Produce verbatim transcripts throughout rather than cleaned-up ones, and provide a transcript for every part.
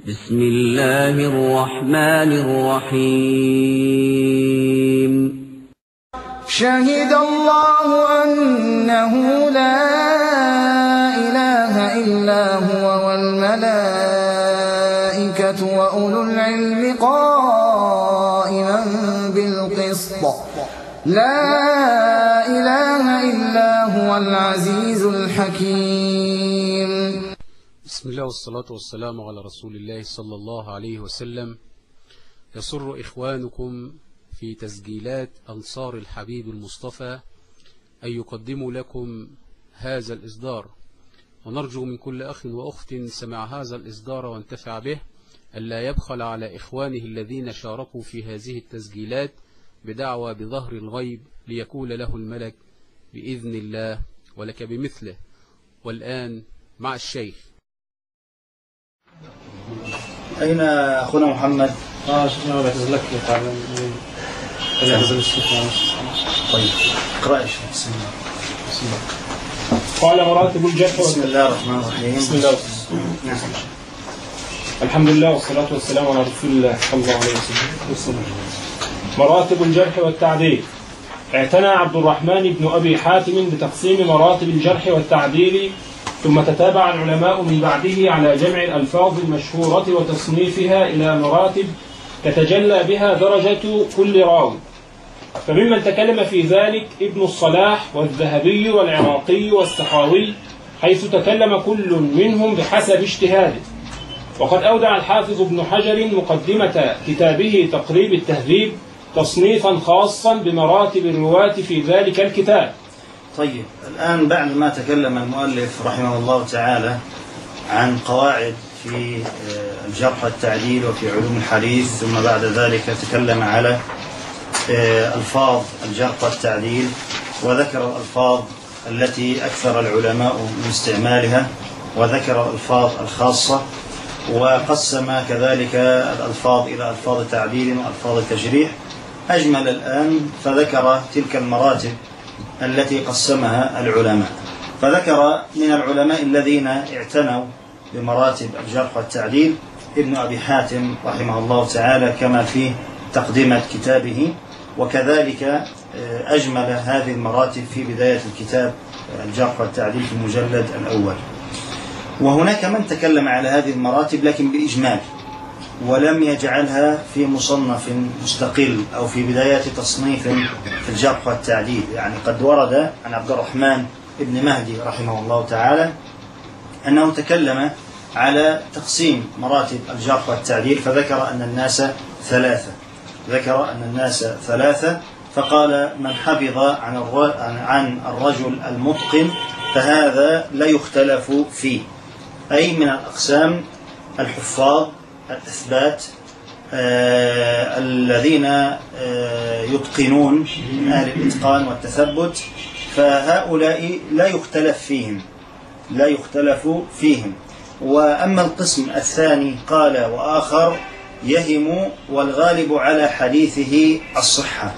بسم الله الرحمن الرحيم. شهد الله أنه لا إله إلا هو والملائكة وأولو العلم قائما بالقسط لا إله إلا هو العزيز الحكيم. بسم الله والصلاة والسلام على رسول الله صلى الله عليه وسلم. يسر إخوانكم في تسجيلات أنصار الحبيب المصطفى أن يقدموا لكم هذا الإصدار، ونرجو من كل أخ وأخت سمع هذا الإصدار وانتفع به ألا يبخل على إخوانه الذين شاركوا في هذه التسجيلات بدعوى بظهر الغيب ليكون له الملك بإذن الله ولك بمثله. والآن مع الشيخ. أين أخونا محمد؟ آه شيخنا ولا تزلك تعالى ولا تزل الشيخ. طيب اقرأ يا شيخ. بسم الله. بسم الله. قال مراتب الجرح. بسم الله الرحمن الرحيم. بسم الله. نعم. الحمد لله والصلاة والسلام على رسول الله صلى الله عليه وسلم. مراتب الجرح والتعديل. اعتنى عبد الرحمن بن أبي حاتم بتقسيم مراتب الجرح والتعديل، ثم تتابع العلماء من بعده على جمع الألفاظ المشهورة وتصنيفها إلى مراتب تتجلى بها درجة كل راوي. فممن تكلم في ذلك ابن الصلاح والذهبي والعراقي والسخاوي، حيث تكلم كل منهم بحسب اجتهاده. وقد أودع الحافظ ابن حجر مقدمة كتابه تقريب التهذيب تصنيفا خاصا بمراتب الرواة في ذلك الكتاب. طيب الآن بعد ما تكلم المؤلف رحمه الله تعالى عن قواعد في الجرح والتعديل وفي علوم الحديث، ثم بعد ذلك تكلم على ألفاظ الجرح والتعديل وذكر الألفاظ التي أكثر العلماء من استعمالها، وذكر الألفاظ الخاصة، وقسم كذلك الألفاظ إلى ألفاظ تعديل وألفاظ تجريح. أجمل الآن فذكر تلك المراتب التي قسمها العلماء، فذكر من العلماء الذين اعتنوا بمراتب الجرح والتعديل ابن أبي حاتم رحمه الله تعالى كما في تقدمة كتابه، وكذلك أجمل هذه المراتب في بداية الكتاب الجرح والتعديل في المجلد الأول. وهناك من تكلم على هذه المراتب لكن بإجمال، ولم يجعلها في مصنف مستقل أو في بداية تصنيف في الجرح والتعديل. يعني قد ورد عن عبد الرحمن ابن مهدي رحمه الله تعالى أنه تكلم على تقسيم مراتب الجرح والتعديل، فذكر أن الناس ثلاثة ذكر أن الناس ثلاثة فقال: من حفظ عن الرجل المتقن فهذا لا يختلف فيه، أي من الأقسام الحفاظ الأثبات آه الذين آه يتقنون من أهل الإتقان والتثبت، فهؤلاء لا يختلف فيهم لا يختلف فيهم. وأما القسم الثاني قال: وآخر يهم والغالب على حديثه الصحة.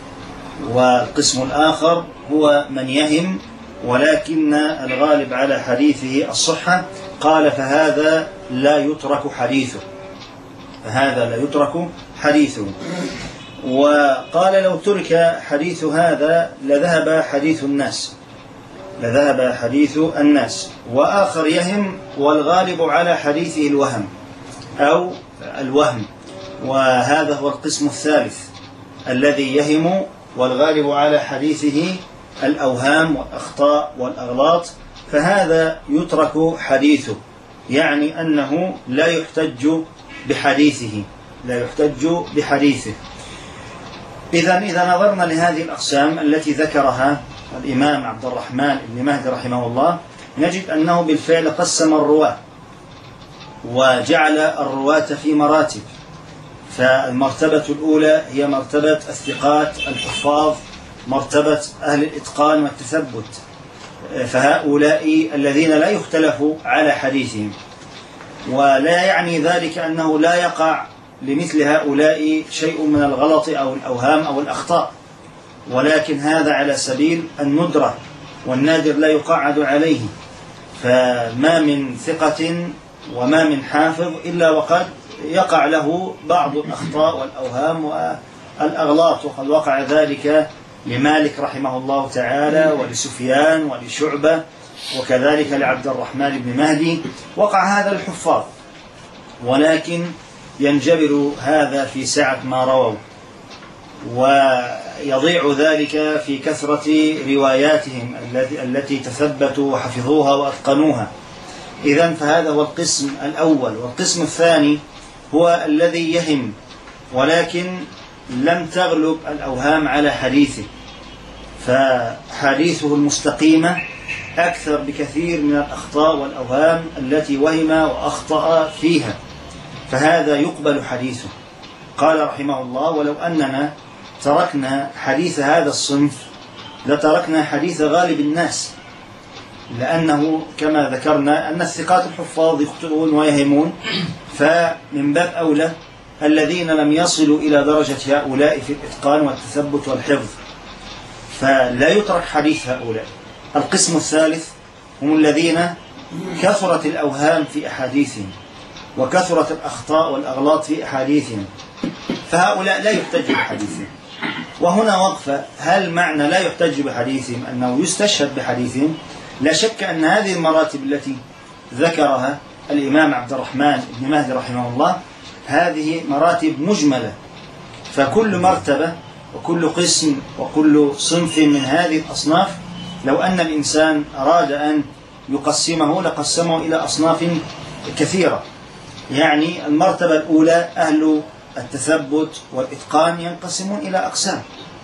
والقسم الآخر هو من يهم ولكن الغالب على حديثه الصحة، قال: فهذا لا يترك حديثه فهذا لا يترك حديثه. وقال: لو ترك حديث هذا لذهب حديث الناس لذهب حديث الناس. وآخر يهم والغالب على حديثه الوهم أو الوهم، وهذا هو القسم الثالث الذي يهم والغالب على حديثه الأوهام والأخطاء والأغلاط، فهذا يترك حديثه، يعني أنه لا يحتج بحديثه لا يحتج بحديثه. إذن إذا نظرنا لهذه الأقسام التي ذكرها الإمام عبد الرحمن بن مهدي رحمه الله، نجد أنه بالفعل قسم الرواة وجعل الرواة في مراتب. فالمرتبة الأولى هي مرتبة الثقات الحفاظ، مرتبة أهل الإتقان والتثبت، فهؤلاء الذين لا يختلف على حديثهم. ولا يعني ذلك أنه لا يقع لمثل هؤلاء شيء من الغلط أو الأوهام أو الأخطاء، ولكن هذا على سبيل الندرة، والنادر لا يقعد عليه. فما من ثقة وما من حافظ إلا وقد يقع له بعض الأخطاء والأوهام والأغلاط، وقد وقع ذلك لمالك رحمه الله تعالى ولسفيان ولشعبة وكذلك لعبد الرحمن بن مهدي، وقع هذا للحفاظ، ولكن ينجبر هذا في سعة ما رووا، ويضيع ذلك في كثرة رواياتهم التي تثبتوا وحفظوها وأتقنوها. إذن فهذا هو القسم الأول. والقسم الثاني هو الذي يهم ولكن لم تغلب الأوهام على حديثه، فحديثه المستقيمة أكثر بكثير من الأخطاء والأوهام التي وهم وأخطأ فيها، فهذا يقبل حديثه. قال رحمه الله: ولو أننا تركنا حديث هذا الصنف لتركنا حديث غالب الناس، لأنه كما ذكرنا أن الثقات الحفاظ يخطئون ويهمون، فمن باب أولى الذين لم يصلوا إلى درجة هؤلاء في الإتقان والتثبت والحفظ، فلا يترك حديث هؤلاء. القسم الثالث هم الذين كثرت الأوهام في أحاديثهم وكثرت الأخطاء والأغلاط في أحاديثهم، فهؤلاء لا يحتج بحديثهم. وهنا وقفة: هل معنى لا يحتج بحديثهم أنه يستشهد بحديثهم؟ لا شك أن هذه المراتب التي ذكرها الإمام عبد الرحمن بن مهدي رحمه الله هذه مراتب مجملة، فكل مرتبة وكل قسم وكل صنف من هذه الأصناف لو أن الإنسان أراد أن يقسمه لقسمه إلى أصناف كثيرة. يعني المرتبة الأولى أهل التثبت والإتقان ينقسمون إلى أقسام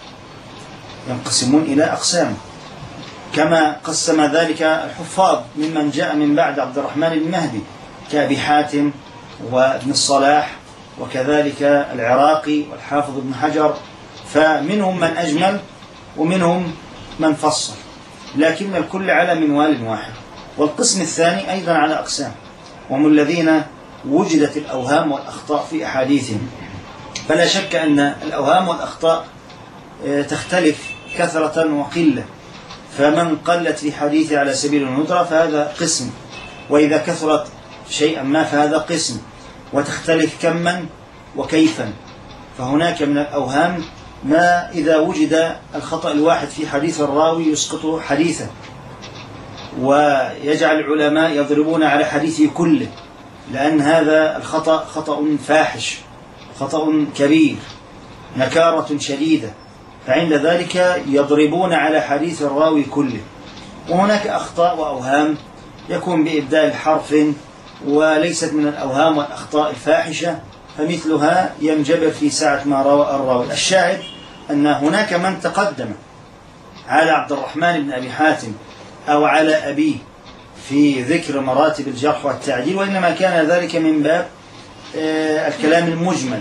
ينقسمون إلى أقسام كما قسم ذلك الحفاظ ممن جاء من بعد عبد الرحمن بن مهدي كأبي حاتم وابن الصلاح وكذلك العراقي والحافظ ابن حجر، فمنهم من أجمل ومنهم من فصل، لكن الكل على منوال واحد. والقسم الثاني أيضا على أقسام، وهم الذين وجدت الأوهام والأخطاء في أحاديثهم. فلا شك أن الأوهام والأخطاء تختلف كثرة وقلة، فمن قلت في حديثه على سبيل الندرة فهذا قسم، وإذا كثرت شيئا ما فهذا قسم، وتختلف كما وكيفا. فهناك من الأوهام ما إذا وجد الخطأ الواحد في حديث الراوي يسقط حديثه، ويجعل العلماء يضربون على حديثه كله، لأن هذا الخطأ خطأ فاحش، خطأ كبير، نكارة شديدة، فعند ذلك يضربون على حديث الراوي كله. وهناك أخطاء وأوهام يكون بإبدال حرف وليست من الأوهام والأخطاء الفاحشة، فمثلها ينجبر في ساعة ما روى الراوي. الشاهد أن هناك من تقدم على عبد الرحمن بن أبي حاتم أو على أبيه في ذكر مراتب الجرح والتعديل، وإنما كان ذلك من باب الكلام المجمل،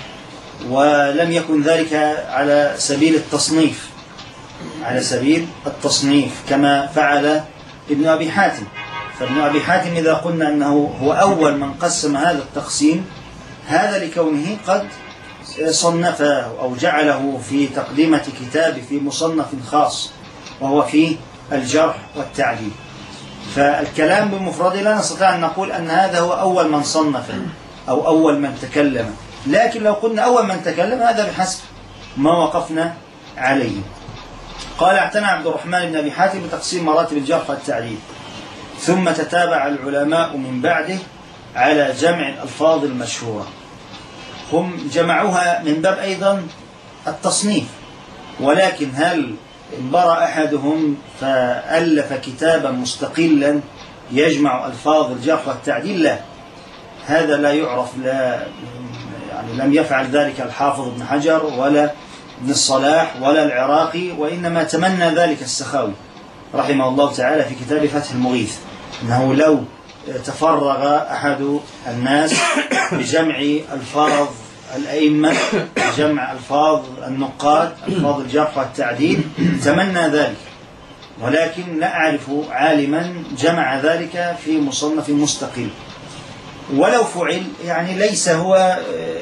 ولم يكن ذلك على سبيل التصنيف على سبيل التصنيف كما فعل ابن أبي حاتم. فابن أبي حاتم إذا قلنا أنه هو أول من قسم هذا التقسيم، هذا لكونه قد صنفه أو جعله في تقديمة كتاب في مصنف خاص وهو في الجرح والتعديل. فالكلام بمفرده لا نستطيع أن نقول أن هذا هو أول من صنف أو أول من تكلم، لكن لو قلنا أول من تكلم هذا بحسب ما وقفنا عليه. قال: اعتنى عبد الرحمن بن أبي حاتم بتقسيم مراتب الجرح والتعديل، ثم تتابع العلماء من بعده على جمع الألفاظ المشهورة. هم جمعوها من باب أيضا التصنيف، ولكن هل انبرى أحدهم فألف كتابا مستقلا يجمع ألفاظ الجرح والتعديل؟ لا، هذا لا يعرف، لا يعني لم يفعل ذلك الحافظ ابن حجر ولا ابن الصلاح ولا العراقي، وإنما تمنى ذلك السخاوي رحمه الله تعالى في كتاب فتح المغيث، أنه لو تفرغ أحد الناس بجمع الفاظ الأئمة، بجمع الفاظ النقاد، الفاظ الجرح والتعديل، تمنى ذلك، ولكن لا أعرف عالما جمع ذلك في مصنف مستقل. ولو فعل يعني ليس هو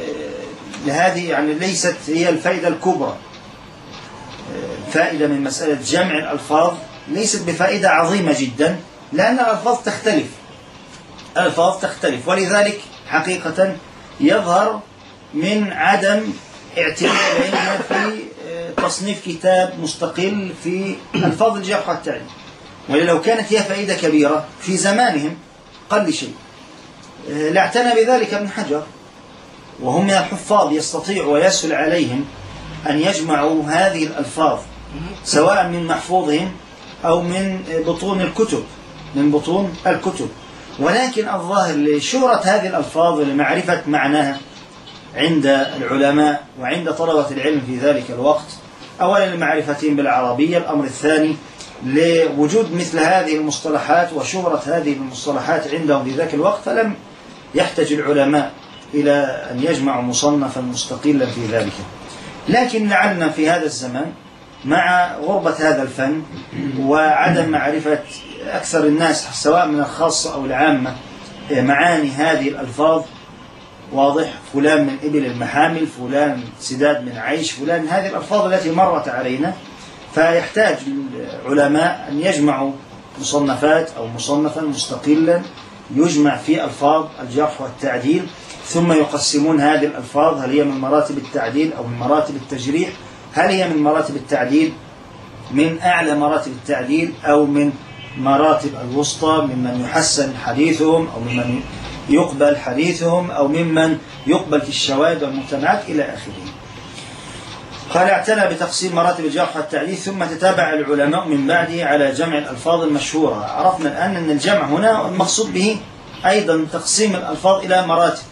لهذه يعني ليست هي الفائدة الكبرى. فائدة من مسألة جمع الألفاظ ليست بفائدة عظيمة جدا، لأن الألفاظ تختلف الألفاظ تختلف، ولذلك حقيقة يظهر من عدم اعتماد العلم في تصنيف كتاب مستقل في ألفاظ الجرح والتعديل، ولو كانت هي فائدة كبيرة في زمانهم قل شيء لاعتنى بذلك ابن حجر، وهم من الحفاظ يستطيع ويسهل عليهم أن يجمعوا هذه الألفاظ سواء من محفوظهم أو من بطون الكتب من بطون الكتب ولكن الظاهر لشهرة هذه الألفاظ ولمعرفة معناها عند العلماء وعند طلبة العلم في ذلك الوقت، أولا لمعرفتهم بالعربية، الأمر الثاني لوجود مثل هذه المصطلحات وشهرة هذه المصطلحات عندهم في ذاك الوقت، فلم يحتاج العلماء إلى أن يجمعوا مصنفا مستقلا في ذلك. لكن لعلنا في هذا الزمان مع غربة هذا الفن وعدم معرفة أكثر الناس سواء من الخاصة أو العامة معاني هذه الألفاظ، واضح، فلان من إبل المحامل، فلان سداد من عيش، فلان، هذه الألفاظ التي مرت علينا، فيحتاج العلماء أن يجمعوا مصنفات أو مصنفا مستقلا يجمع في ألفاظ الجرح والتعديل، ثم يقسمون هذه الألفاظ هل هي من مراتب التعديل أو من مراتب التجريح، هل هي من مراتب التعديل من أعلى مراتب التعديل أو من مراتب الوسطى، ممن يحسن حديثهم أو ممن يقبل حديثهم أو ممن يقبل في الشواهد والمجتمعات إلى آخره. قال اعتنى بتقسيم مراتب الجرح والتعديل، ثم تتابع العلماء من بعده على جمع الألفاظ المشهورة. عرفنا الآن أن الجمع هنا المقصود به أيضا تقسيم الألفاظ إلى مراتب،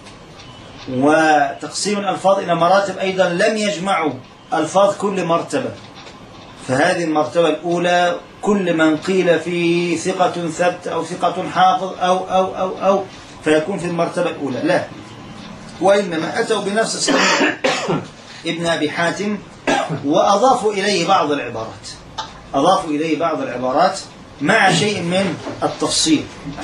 وتقسيم الألفاظ إلى مراتب أيضا لم يجمعوا ألفاظ كل مرتبة، فهذه المرتبة الأولى كل من قيل فيه ثقة ثبت أو ثقة حافظ أو أو أو أو فيكون في المرتبة الأولى، لا، وإنما أتوا بنفس صحيح ابن أبي حاتم وأضافوا إليه بعض العبارات أضافوا إليه بعض العبارات مع شيء من التفصيل.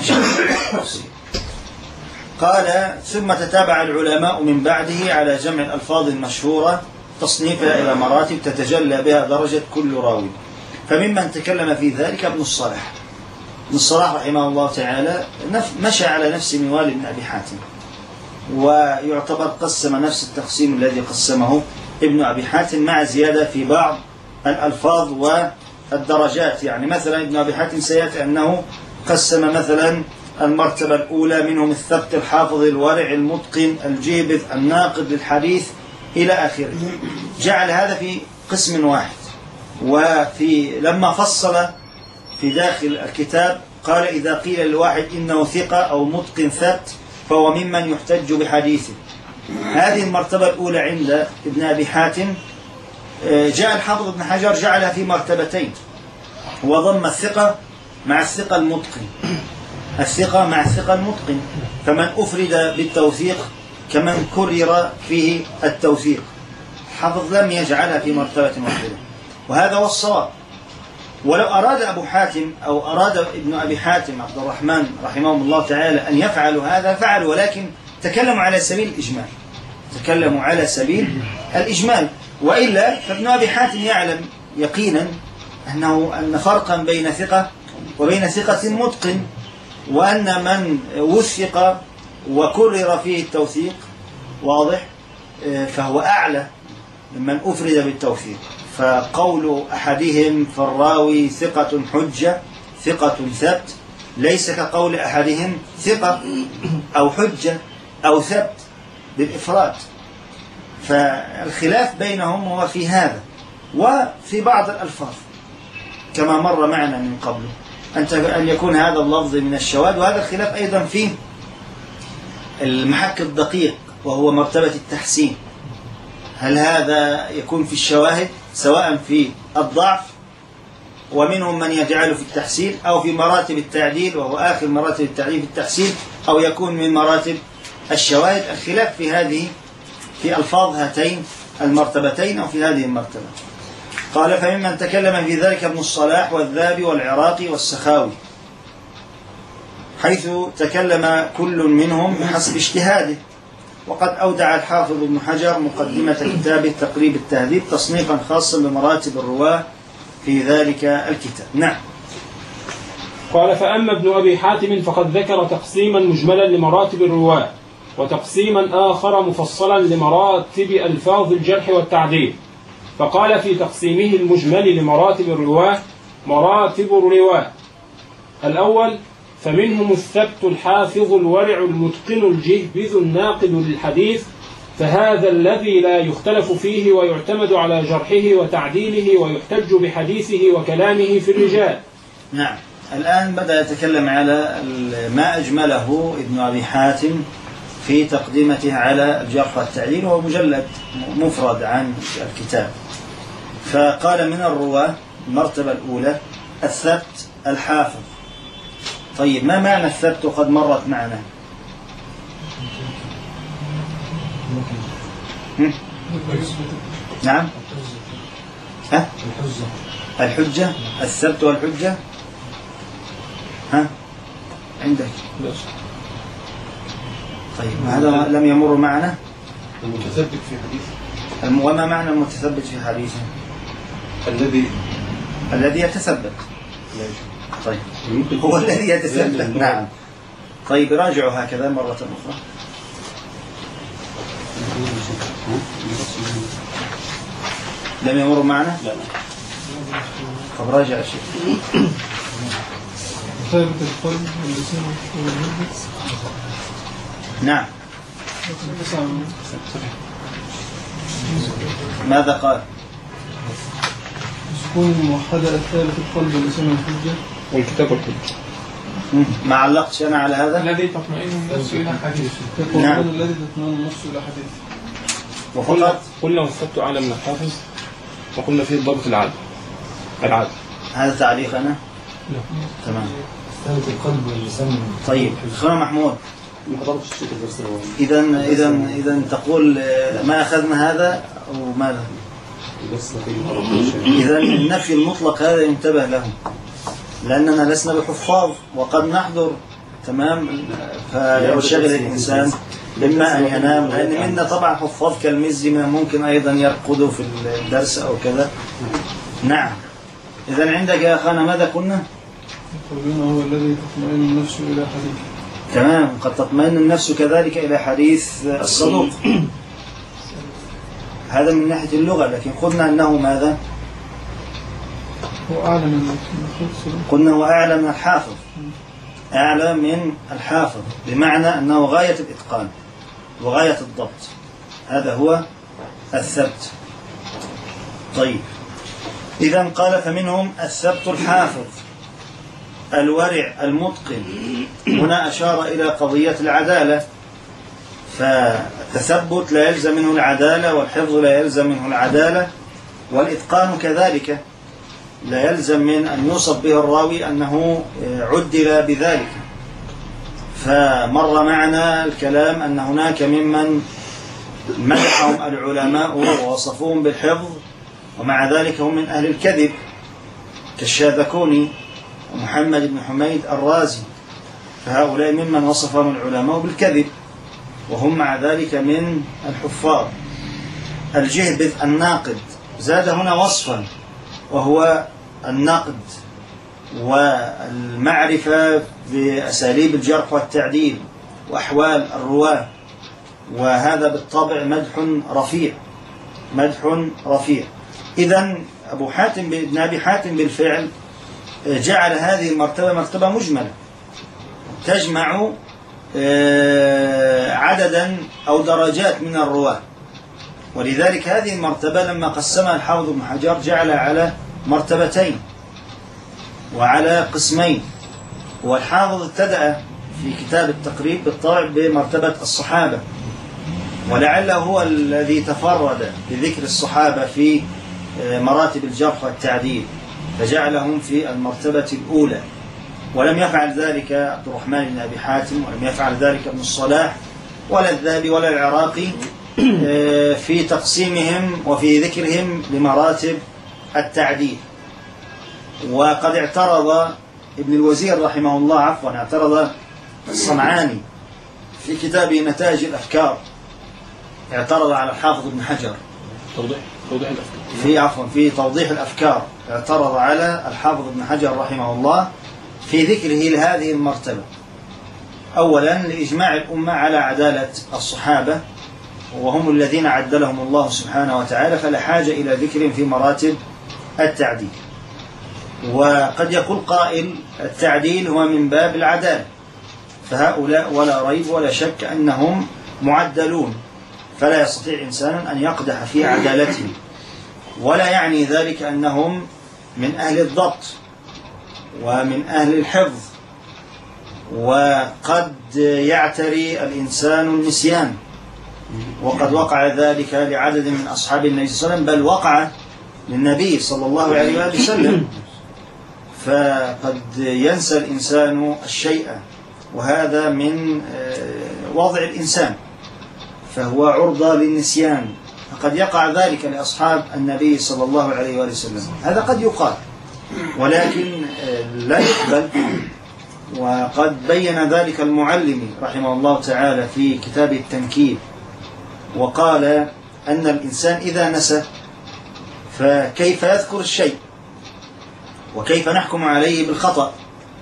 قال ثم تتابع العلماء من بعده على جمع الألفاظ المشهورة تصنيفها إلى مراتب تتجلى بها درجة كل راوي، فممن تكلم في ذلك ابن الصلاح. ابن الصلاح رحمه الله تعالى مشى على نفس منوال ابن أبي حاتم، ويعتبر قسم نفس التقسيم الذي قسمه ابن أبي حاتم مع زيادة في بعض الألفاظ والدرجات. يعني مثلا ابن أبي حاتم سيأتي أنه قسم مثلا المرتبة الأولى منهم الثبت الحافظ الورع المتقن الجيبذ الناقد للحديث إلى آخره، جعل هذا في قسم واحد. وفي لما فصل في داخل الكتاب قال إذا قيل للواحد إنه ثقة أو متقن ثبت فهو ممن يحتج بحديثه. هذه المرتبة الأولى عند ابن أبي حاتم جاء الحافظ ابن حجر جعلها في مرتبتين، وضم الثقة مع الثقة المتقن الثقة مع الثقة المتقن، فمن أفرد بالتوثيق كمن كرر فيه التوثيق. الحافظ لم يجعلها في مرتبة واحدة، وهذا هو الصواب. ولو أراد أبو حاتم أو أراد ابن أبي حاتم عبد الرحمن رحمهم الله تعالى أن يفعلوا هذا فعلوا، ولكن تكلموا على سبيل الإجمال تكلموا على سبيل الإجمال وإلا فابن أبي حاتم يعلم يقينا أنه أن فرقا بين ثقة وبين ثقة متقن، وأن من وثق وكرر فيه التوثيق واضح فهو أعلى ممن أفرد بالتوثيق. فقول أحدهم في الراوي ثقة حجة ثقة ثبت ليس كقول أحدهم ثقة أو حجة أو ثبت بالإفراد، فالخلاف بينهم هو في هذا وفي بعض الألفاظ كما مر معنا من قبل أن يكون هذا اللفظ من الشواذ، وهذا الخلاف أيضا في المحك الدقيق وهو مرتبة التحسين، هل هذا يكون في الشواهد سواء في الضعف ومنهم من يجعله في التحسين أو في مراتب التعديل وهو آخر مراتب التعديل في التحسين، أو يكون من مراتب الشواهد. الخلاف في هذه في ألفاظ هاتين المرتبتين أو في هذه المرتبة. قال فممن تكلم في ذلك ابن الصلاح والذهبي والعراقي والسخاوي، حيث تكلم كل منهم بحسب اجتهاده. وقد أودع الحافظ ابن حجر مقدمة كتابه تقريب التهذيب تصنيفا خاصا بمراتب الرواة في ذلك الكتاب. نعم. قال: فأما ابن أبي حاتم فقد ذكر تقسيما مجملا لمراتب الرواة، وتقسيما آخر مفصلا لمراتب ألفاظ الجرح والتعديل. فقال في تقسيمه المجمل لمراتب الرواة: مراتب الرواة: الأول فمنهم الثبت الحافظ الورع المتقن الجهبذ الناقل للحديث، فهذا الذي لا يختلف فيه ويعتمد على جرحه وتعديله ويحتج بحديثه وكلامه في الرجال. نعم. الآن بدأ يتكلم على ما أجمله ابن أبي حاتم في تقديمته على الجرح والتعديل، وهو مجلد مفرد عن الكتاب. فقال: من الرواة المرتبة الأولى الثبت الحافظ. طيب، ما معنى الثبت وقد مرت معنا؟ نعم. ها؟ الحجة. الثبت والحجة. ها؟ عندك؟ طيب، هذا لم يمر معنا. المتثبت في حديثه. وما معنى المتثبت في حديثه؟ الذي الذي يتثبت. طيب، هو الذي يتثبت. نعم. طيب، راجعوا هكذا مرة أخرى. لم يمر معنا؟ لا. طب راجع الشيء. ثابت القلب واللسان والنفس. نعم. ماذا قال؟ سكون الموحدة الثالث القلب واللسان والحجة والكتاب والحجة. ما علقتش أنا على هذا؟ الذي تطمئن النفس إلى حديثه. نعم. الذي تطمئن النفس إلى حديثه. وفقط قلنا والثبت أعلى من الحافظ، وقلنا فيه الضبط العادل. العادل. هذا تعليق أنا؟ لا. تمام. ثابت القلب واللسان. طيب، أخونا محمود، إذا إذا إذا تقول ما أخذنا هذا أو ماذا؟ إذا النفي المطلق هذا ينتبه له، لأننا لسنا بحفاظ وقد نحضر. تمام. فينشغل الإنسان إما أن ينام، لأن منا طبعا حفاظ كالمزي ممكن أيضا يرقدوا في الدرس أو كذا. نعم. إذا عندك يا أخانا ماذا قلنا؟ هو الذي تطمئن النفس إلى حديثه. تمام. قد تطمئن النفس كذلك إلى حديث الصدوق. هذا من ناحية اللغة، لكن قلنا أنه ماذا؟ هو أعلى من الحافظ. قلنا هو أعلى من الحافظ. أعلى من الحافظ بمعنى أنه غاية الإتقان وغاية الضبط. هذا هو الثبت. طيب، إذن قال: فمنهم الثبت الحافظ الورع المتقن. هنا أشار إلى قضية العدالة، فالتثبت لا يلزم منه العدالة، والحفظ لا يلزم منه العدالة، والإتقان كذلك لا يلزم من أن يوصف به الراوي أنه عدل بذلك. فمر معنا الكلام أن هناك ممن مدحهم العلماء ووصفوهم بالحفظ ومع ذلك هم من أهل الكذب، كالشاذكوني ومحمد بن حميد الرازي، فهؤلاء ممن وصفهم العلماء بالكذب وهم مع ذلك من الحفاظ. الجهبذ الناقد زاد هنا وصفا، وهو النقد والمعرفة بأساليب الجرح والتعديل وأحوال الرواة، وهذا بالطبع مدح رفيع مدح رفيع. إذن أبو حاتم بن أبي حاتم بالفعل جعل هذه المرتبة مرتبة مجملة تجمع عددا أو درجات من الرواة، ولذلك هذه المرتبة لما قسمها الحافظ ابن حجر جعل على مرتبتين وعلى قسمين. والحافظ ابتدأ في كتاب التقريب بالطبع بمرتبة الصحابة، ولعله هو الذي تفرد بذكر الصحابة في مراتب الجرح والتعديل فجعلهم في المرتبة الأولى، ولم يفعل ذلك عبد الرحمن بن أبي حاتم، ولم يفعل ذلك ابن الصلاح ولا الذهبي ولا العراقي في تقسيمهم وفي ذكرهم لمراتب التعديل. وقد اعترض ابن الوزير رحمه الله عفوا اعترض الصنعاني في كتابه نتائج الأفكار، اعترض على الحافظ ابن حجر توضيح توضيح الأفكار في عفوا في توضيح الأفكار، اعترض على الحافظ ابن حجر رحمه الله في ذكره لهذه المرتبة. أولا لإجماع الأمة على عدالة الصحابة، وهم الذين عدلهم الله سبحانه وتعالى، فلا حاجة إلى ذكر في مراتب التعديل. وقد يقول قائل التعديل هو من باب العدالة، فهؤلاء ولا ريب ولا شك أنهم معدلون، فلا يستطيع إنسان أن يقدح في عدالتهم، ولا يعني ذلك أنهم من أهل الضبط ومن أهل الحفظ. وقد يعتري الإنسان النسيان، وقد وقع ذلك لعدد من أصحاب النبي صلى الله عليه وسلم، بل وقع للنبي صلى الله عليه وسلم، فقد ينسى الإنسان الشيء، وهذا من وضع الإنسان، فهو عرضة للنسيان، فقد يقع ذلك لأصحاب النبي صلى الله عليه وسلم. هذا قد يقال ولكن لا يقبل. وقد بين ذلك المعلمي رحمه الله تعالى في كتاب التنكيل، وقال أن الإنسان إذا نسى فكيف يذكر الشيء، وكيف نحكم عليه بالخطأ،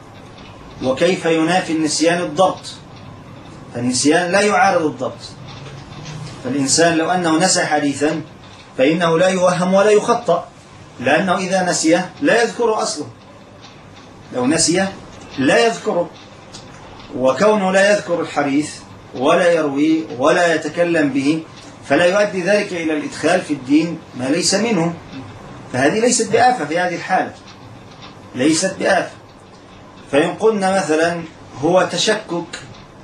وكيف ينافي النسيان الضبط؟ فالنسيان لا يعارض الضبط. فالإنسان لو أنه نسى حديثا فإنه لا يوهم ولا يخطأ، لأنه إذا نسيه لا يذكره أصلا، لو نسيه لا يذكره، وكونه لا يذكر الحديث ولا يروي ولا يتكلم به فلا يؤدي ذلك إلى الإدخال في الدين ما ليس منه، فهذه ليست بآفة في هذه الحالة، ليست بآفة. فإن قلنا مثلا هو تشكك،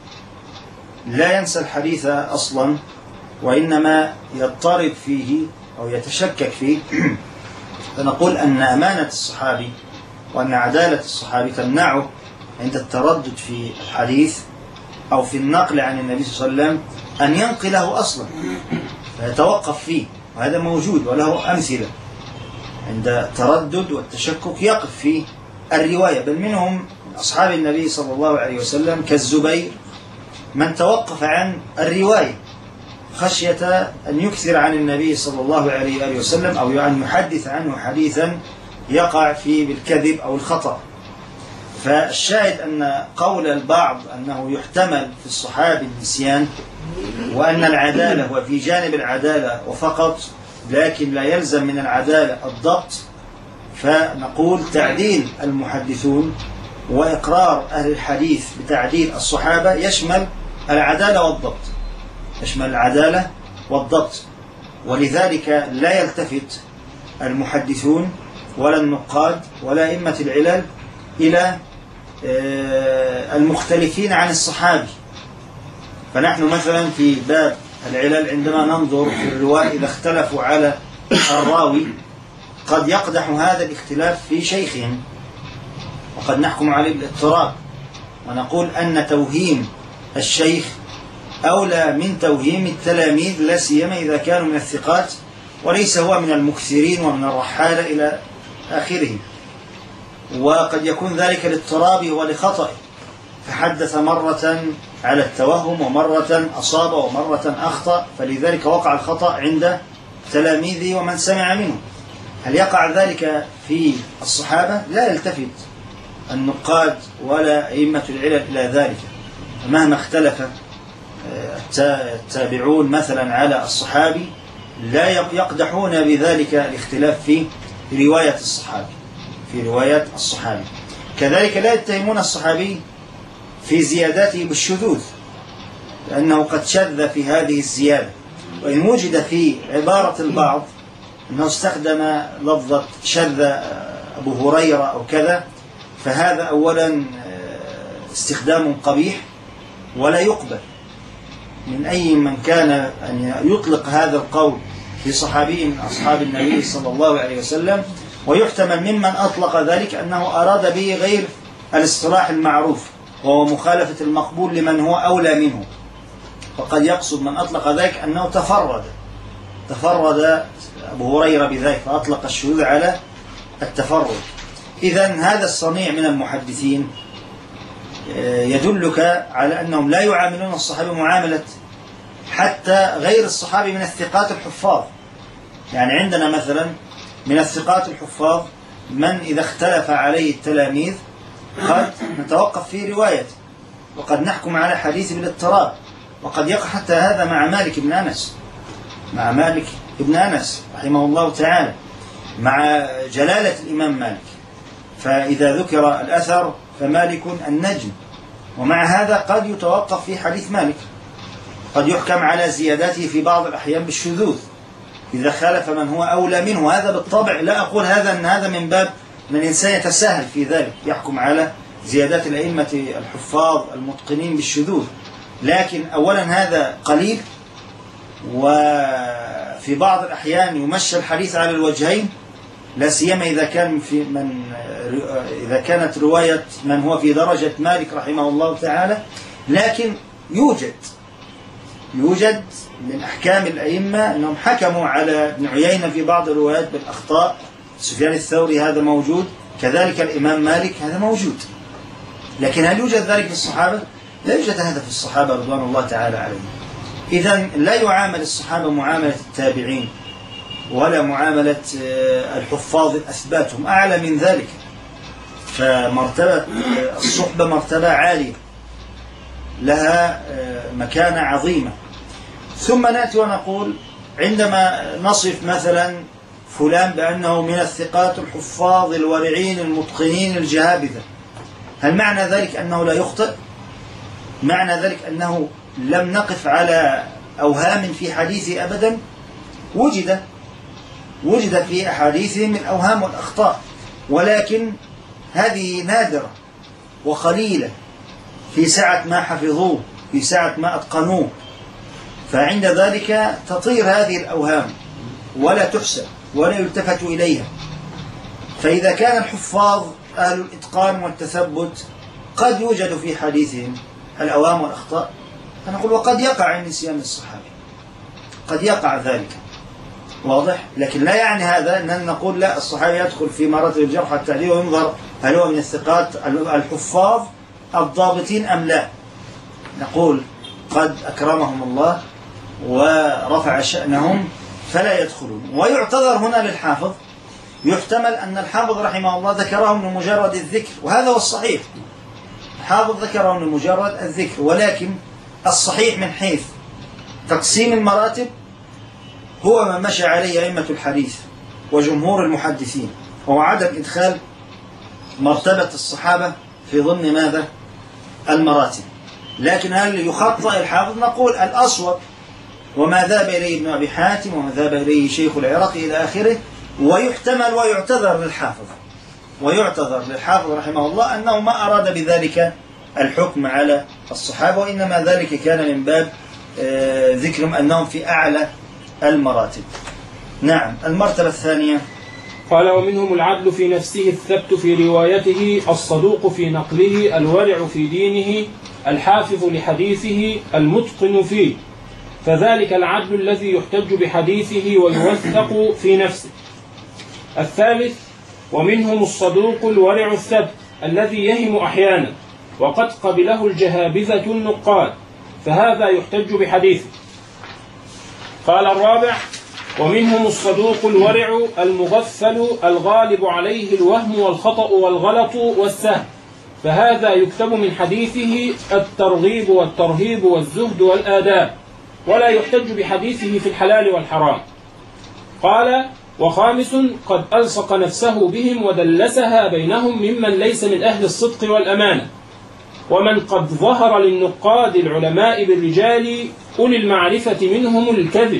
لا ينسى الحديث أصلا وإنما يضطرب فيه أو يتشكك فيه، فنقول أن أمانة الصحابي وأن عدالة الصحابي تمنعه عند التردد في الحديث أو في النقل عن النبي صلى الله عليه وسلم أن ينقله أصلا، فيتوقف فيه، وهذا موجود وله أمثلة. عند التردد والتشكك يقف في الرواية، بل منهم أصحاب النبي صلى الله عليه وسلم كالزبير من توقف عن الرواية خشية أن يكثر عن النبي صلى الله عليه وسلم أو أن يحدث عنه حديثا يقع فيه بالكذب أو الخطأ. فالشاهد أن قول البعض أنه يحتمل في الصحابي النسيان، وأن العدالة هو في جانب العدالة وفقط، لكن لا يلزم من العدالة الضبط، فنقول تعديل المحدثون وإقرار أهل الحديث بتعديل الصحابة يشمل العدالة والضبط، يشمل العدالة والضبط. ولذلك لا يلتفت المحدثون ولا النقاد ولا أئمة العلل إلى المختلفين عن الصحابي. فنحن مثلا في باب العلل عندما ننظر في الرواة إذا اختلفوا على الراوي قد يقدح هذا الاختلاف في شيخهم، وقد نحكم عليه بالاضطراب ونقول أن توهيم الشيخ أولى من توهيم التلاميذ، لا سيما إذا كانوا من الثقات وليس هو من المكثرين ومن الرحالة إلى آخره. وقد يكون ذلك لاضطرابه ولخطئه، فحدث مرة على التوهم ومرة أصاب ومرة أخطأ، فلذلك وقع الخطأ عند تلاميذه ومن سمع منه. هل يقع ذلك في الصحابة؟ لا يلتفت النقاد ولا أئمة العلل إلى ذلك، مهما اختلف التابعون مثلا على الصحابي لا يقدحون بذلك الاختلاف في رواية الصحابي في رواية الصحابي. كذلك لا يتهمون الصحابي في زياداته بالشذوذ، لأنه قد شذ في هذه الزيادة، وإن وجد في عبارة البعض أنه استخدم لفظة شذ أبو هريرة أو كذا، فهذا أولا استخدام قبيح ولا يقبل من أي من كان أن يطلق هذا القول في صحابي من أصحاب النبي صلى الله عليه وسلم. ويحتمل ممن أطلق ذلك أنه أراد به غير الاصطلاح المعروف، وهو مخالفة المقبول لمن هو أولى منه، وقد يقصد من أطلق ذلك أنه تفرد تفرد أبو هريرة بذلك فأطلق الشذوذ على التفرد. إذن هذا الصنيع من المحدثين يدلك على أنهم لا يعاملون الصحابة معاملة حتى غير الصحابي من الثقات الحفاظ. يعني عندنا مثلا من الثقات الحفاظ من إذا اختلف عليه التلاميذ قد نتوقف في روايته، وقد نحكم على حديث بالاضطراب، وقد يقع حتى هذا مع مالك بن أنس مع مالك بن أنس رحمه الله تعالى، مع جلالة الإمام مالك. فإذا ذكر الأثر فمالك النجم، ومع هذا قد يتوقف في حديث مالك، قد يحكم على زياداته في بعض الأحيان بالشذوذ إذا خالف من هو أولى منه. هذا بالطبع لا أقول هذا أن هذا من باب أن الإنسان يتساهل في ذلك، يحكم على زيادات الأئمة الحفاظ المتقنين بالشذوذ، لكن أولا هذا قليل، وفي بعض الأحيان يمشى الحديث على الوجهين، لا سيما إذا كان في من إذا كانت رواية من هو في درجة مالك رحمه الله تعالى. لكن يوجد يوجد من أحكام الأئمة أنهم حكموا على ابن عيينة في بعض الروايات بالأخطاء، سفيان الثوري هذا موجود، كذلك الإمام مالك هذا موجود. لكن هل يوجد ذلك في الصحابة؟ لا يوجد هذا في الصحابة رضوان الله تعالى عليهم. إذن لا يعامل الصحابة معاملة التابعين ولا معاملة الحفاظ الأثبات، هم أعلى من ذلك. فمرتبة الصحبة مرتبة عالية لها مكانة عظيمة. ثم نأتي ونقول عندما نصف مثلا فلان بأنه من الثقات الحفاظ الورعين المتقنين الجهابذة، هل معنى ذلك أنه لا يخطئ؟ معنى ذلك أنه لم نقف على أوهام في حديثه أبدا؟ وجد وجد في أحاديثهم الأوهام والأخطاء، ولكن هذه نادرة وقليلة في سعة ما حفظوه، في سعة ما أتقنوه. فعند ذلك تطير هذه الأوهام ولا تحسب ولا يلتفت إليها. فإذا كان الحفاظ أهل الإتقان والتثبت قد يوجد في حديثهم الأوهام والأخطاء، فنقول وقد يقع عن نسيان الصحابة، قد يقع ذلك، واضح. لكن لا يعني هذا أننا نقول لا، الصحابي يدخل في مراتب الجرح والتعديل وينظر هل هو من الثقات الحفاظ الضابطين أم لا. نقول قد أكرمهم الله ورفع شأنهم فلا يدخلون. ويعتذر هنا للحافظ، يحتمل أن الحافظ رحمه الله ذكرهم لمجرد الذكر، وهذا هو الصحيح، الحافظ ذكرهم لمجرد الذكر، ولكن الصحيح من حيث تقسيم المراتب هو ما مشى عليه أئمة الحديث وجمهور المحدثين، هو عدم إدخال مرتبة الصحابة في ضمن ماذا؟ المراتب. لكن هل يخطئ الحافظ؟ نقول الأصوب وما ذهب إليه ابن أبي حاتم وما ذهب إليه شيخ العراقي إلى آخره، ويحتمل ويعتذر للحافظ ويعتذر للحافظ رحمه الله أنه ما أراد بذلك الحكم على الصحابة، وإنما ذلك كان من باب ذكرهم أنهم في أعلى المراتب. نعم. المرتبة الثانية قال ومنهم العدل في نفسه الثبت في روايته، الصدوق في نقله، الورع في دينه، الحافظ لحديثه، المتقن فيه، فذلك العدل الذي يحتج بحديثه ويوثق في نفسه. الثالث ومنهم الصدوق الورع الثبت الذي يهم أحيانا وقد قبله الجهابذة النقاد، فهذا يحتج بحديثه. قال الرابع ومنهم الصدوق الورع المغفل الغالب عليه الوهم والخطأ والغلط والسهو، فهذا يكتب من حديثه الترغيب والترهيب والزهد والآداب، ولا يحتج بحديثه في الحلال والحرام. قال وخامس قد ألصق نفسه بهم ودلسها بينهم ممن ليس من أهل الصدق والأمانة، ومن قد ظهر للنقاد العلماء بالرجال أولي المعرفة منهم الكذب،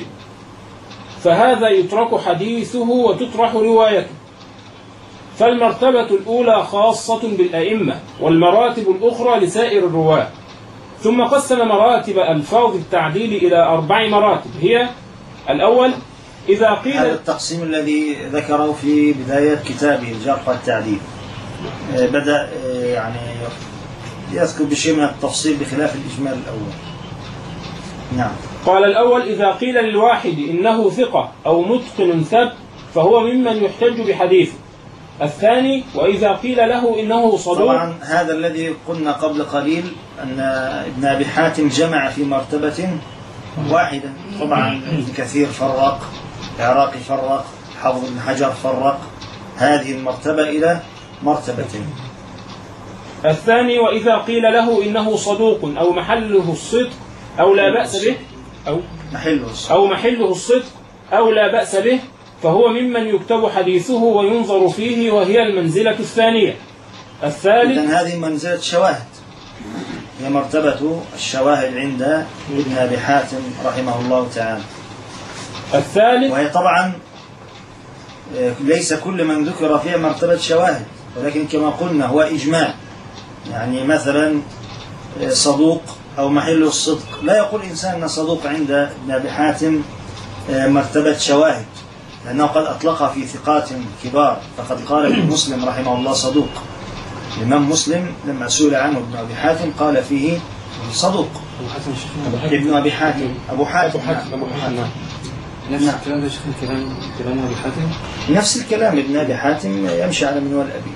فهذا يترك حديثه وتطرح روايته. فالمرتبة الأولى خاصة بالأئمة، والمراتب الأخرى لسائر الرواة. ثم قسم مراتب ألفاظ التعديل إلى أربع مراتب، هي: الأول إذا قيل، هذا التقسيم الذي ذكره في بداية كتابه الجرح والتعديل، بدأ يعني يذكر بشيء من التفصيل بخلاف الإجمال الأول. نعم. قال الأول إذا قيل للواحد إنه ثقة أو متقن ثبت فهو ممن يحتج بحديثه. الثاني وإذا قيل له إنه صدوق. طبعا هذا الذي قلنا قبل قليل أن ابن أبي حاتم جمع في مرتبة واحدة. طبعا ابن كثير فرق، العراقي فرق، حافظ ابن حجر فرق هذه المرتبة إلى مرتبتين. الثاني وإذا قيل له إنه صدوق أو محله الصدق أو لا بأس به أو محله الصدق أو محله الصدق أو لا بأس به فهو ممن يكتب حديثه وينظر فيه، وهي المنزلة الثانية. الثالث إذن هذه منزلة شواهد، هي مرتبة الشواهد عند ابن أبي حاتم رحمه الله تعالى. الثالث وهي طبعا ليس كل من ذكر فيها مرتبة شواهد، ولكن كما قلنا هو إجماع. يعني مثلا صدوق أو محل الصدق، لا يقول إنسان صدوق عند ابن أبي حاتم مرتبة شواهد، لأنه قد أطلق في ثقات كبار، فقد قال ابن مسلم رحمه الله صدوق. الإمام مسلم لما سئل عنه ابن أبي حاتم قال فيه صدوق. ابن أبي حاتم أبو حاتم أبو حاتم نفس الكلام ده شيخ، الكلام كلام أبي حاتم نفس الكلام. ابن أبي حاتم يمشي على منوال أبي.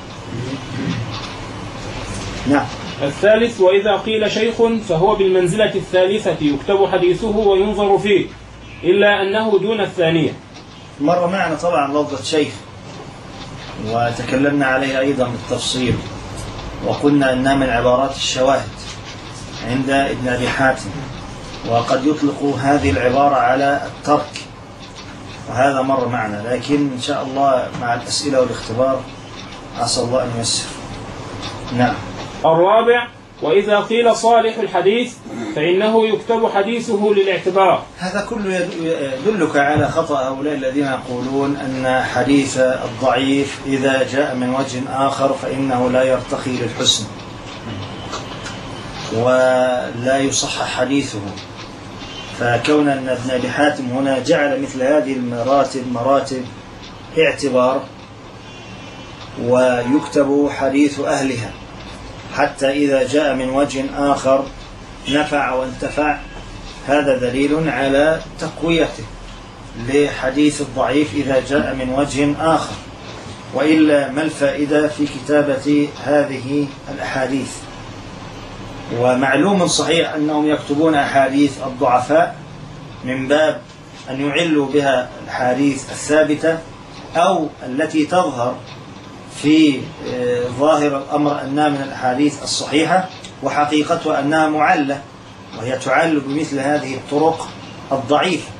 نعم. الثالث وإذا قيل شيخ فهو بالمنزلة الثالثة يكتب حديثه وينظر فيه، إلا أنه دون الثانية. مر معنا طبعا لفظة شيخ وتكلمنا عليها أيضا بالتفصيل، وقلنا أنها من عبارات الشواهد عند ابن أبي حاتم، وقد يطلق هذه العبارة على الترك، وهذا مر معنا. لكن إن شاء الله مع الأسئلة والاختبار عسى الله أن ييسر. نعم. الرابع وإذا قيل صالح الحديث فإنه يكتب حديثه للاعتبار. هذا كله يدلك على خطأ هؤلاء الذين يقولون أن حديث الضعيف إذا جاء من وجه آخر فإنه لا يرتقي للحسن ولا يصحح حديثه. فكون أن ابن أبي حاتم هنا جعل مثل هذه المراتب مراتب اعتبار، ويكتب حديث أهلها حتى إذا جاء من وجه آخر نفع وانتفع، هذا دليل على تقويته لحديث الضعيف إذا جاء من وجه آخر. وإلا ما الفائدة في كتابة هذه الأحاديث؟ ومعلوم صحيح أنهم يكتبون أحاديث الضعفاء من باب أن يعلوا بها الحديث الثابتة أو التي تظهر في ظاهر الأمر أنها من الأحاديث الصحيحة، وحقيقتها أنها معلة، وهي تعل بمثل هذه الطرق الضعيفة،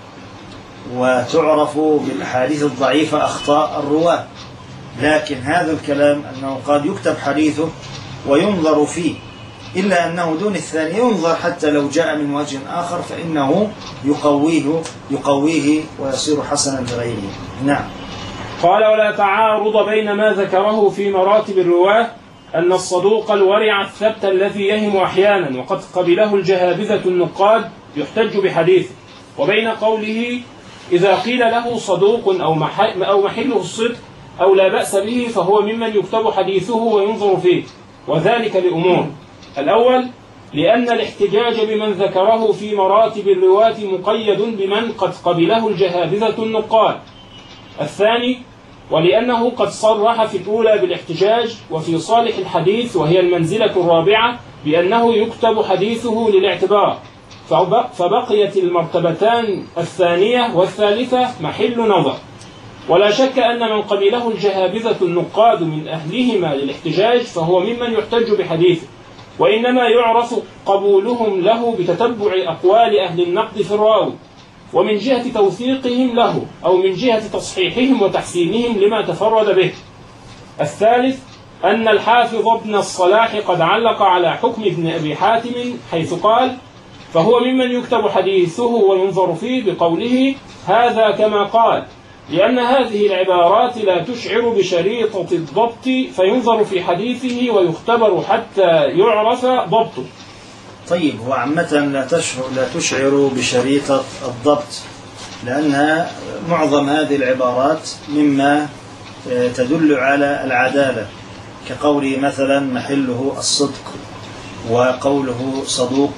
وتعرف بالأحاديث الضعيفة أخطاء الرواة. لكن هذا الكلام أنه قد يكتب حديثه وينظر فيه، إلا أنه دون الثاني ينظر حتى لو جاء من وجه آخر فإنه يقويه يقويه ويصير حسنا لغيره. نعم. قال ولا تعارض بين ما ذكره في مراتب الرواة أن الصدوق الورع الثبت الذي يهم أحيانا وقد قبله الجهابذة النقاد يحتج بحديثه، وبين قوله إذا قيل له صدوق أو محله الصدق أو لا بأس به فهو ممن يكتب حديثه وينظر فيه، وذلك لأمور. الأول لأن الاحتجاج بمن ذكره في مراتب الرواة مقيد بمن قد قبله الجهابذة النقاد. الثاني ولأنه قد صرح في الأولى بالاحتجاج وفي صالح الحديث وهي المنزلة الرابعة بأنه يكتب حديثه للاعتبار، فبقيت المرتبتان الثانية والثالثة محل نظر. ولا شك أن من قبله الجهابذة النقاد من أهلهما للاحتجاج فهو ممن يحتج بحديثه، وإنما يعرف قبولهم له بتتبع أقوال أهل النقد في الراوي، ومن جهة توثيقهم له أو من جهة تصحيحهم وتحسينهم لما تفرد به. الثالث أن الحافظ ابن الصلاح قد علق على حكم ابن أبي حاتم حيث قال فهو ممن يكتب حديثه وينظر فيه بقوله هذا كما قال، لأن هذه العبارات لا تشعر بشريطة الضبط فينظر في حديثه ويختبر حتى يعرف ضبطه. طيب، هو عامة لا تشعر, لا تشعر بشريطة الضبط، لأنها معظم هذه العبارات مما تدل على العدالة، كقوله مثلا محله الصدق وقوله صدوق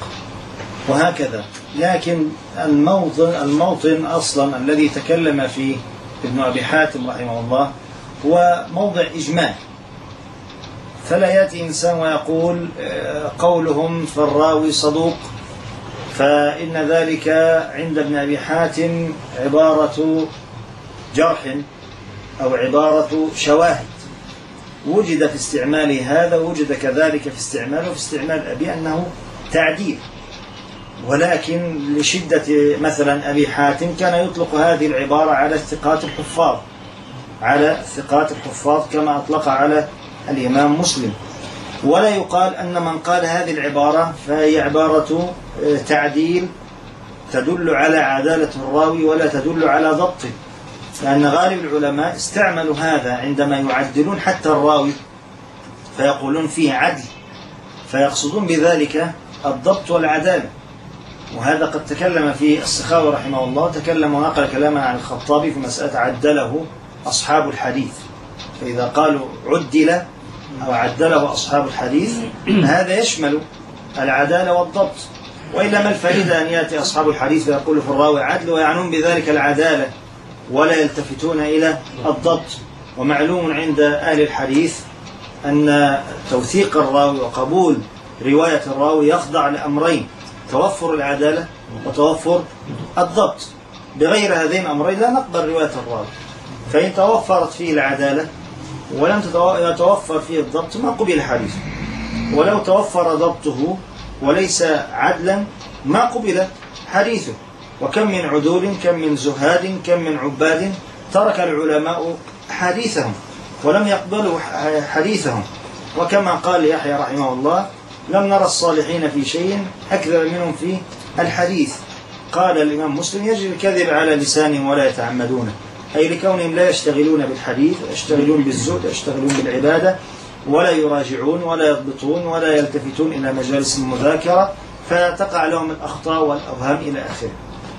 وهكذا. لكن الموطن, الموطن أصلا الذي تكلم فيه ابن أبي حاتم رحمه الله هو موضع إجماع، فلا يأتي إنسان ويقول قولهم في الراوي صدوق فإن ذلك عند ابن أبي حاتم عبارة جرح أو عبارة شواهد، وجد في استعماله هذا، وجد كذلك في استعماله في استعمال أبي أنه تعديل، ولكن لشدة مثلا أبي حاتم كان يطلق هذه العبارة على الثقات الحفاظ، على الثقات الحفاظ كما أطلق على الإمام مسلم. ولا يقال أن من قال هذه العبارة فهي عبارة تعديل تدل على عدالة الراوي ولا تدل على ضبطه، لأن غالب العلماء استعملوا هذا عندما يعدلون حتى الراوي فيقولون فيه عدل، فيقصدون بذلك الضبط والعدالة. وهذا قد تكلم فيه السخاوي رحمه الله، تكلم ونقل كلاما عن الخطابي في مسألة عدله أصحاب الحديث، فإذا قالوا عدل أو عدله أصحاب الحديث هذا يشمل العدالة والضبط، وإلا ما الفائدة أن يأتي أصحاب الحديث فيقول في الراوي عدل ويعنون بذلك العدالة ولا يلتفتون إلى الضبط. ومعلوم عند أهل الحديث أن توثيق الراوي وقبول رواية الراوي يخضع لأمرين: توفر العدالة وتوفر الضبط. بغير هذين الأمرين لا نقبل رواية الراوي، فإن توفرت فيه العدالة ولم يتوفر فيه الضبط ما قبل حديثه، ولو توفر ضبطه وليس عدلا ما قبل حديثه. وكم من عدول، كم من زهاد، كم من عباد ترك العلماء حديثهم ولم يقبلوا حديثهم. وكما قال يحيى رحمه الله: لم نرى الصالحين في شيء أكثر منهم في الحديث. قال الإمام مسلم: يجري الكذب على لسانهم ولا يتعمدونه، أي لكونهم لا يشتغلون بالحديث، يشتغلون بالزهد، يشتغلون بالعبادة، ولا يراجعون ولا يضبطون ولا يلتفتون إلى مجالس المذاكرة، فتقع لهم الأخطاء والأوهام إلى آخره.